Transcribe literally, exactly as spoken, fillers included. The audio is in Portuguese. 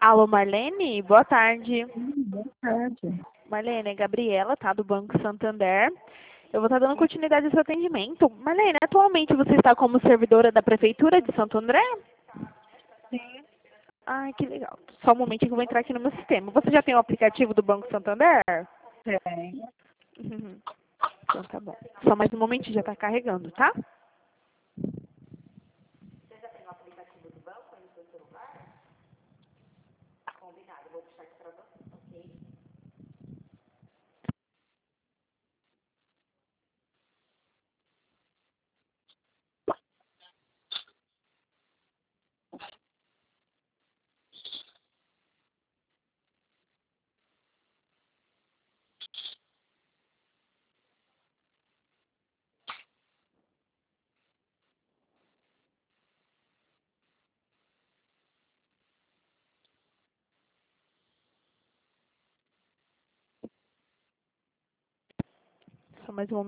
Alô, Marlene? Boa tarde. Hum, boa tarde. Marlene, é Gabriela, tá? Do Banco Santander. Eu vou estar dando continuidade ao seu atendimento. Marlene, atualmente você está como servidora da Prefeitura de Santo André? Sim, Ai, que legal. Só um momentinho que eu vou entrar aqui no meu sistema. Você já tem o aplicativo do Banco Santander? tenho. Uhum. Então tá bom. Só mais um momentinho, já está carregando, tá? Só mais um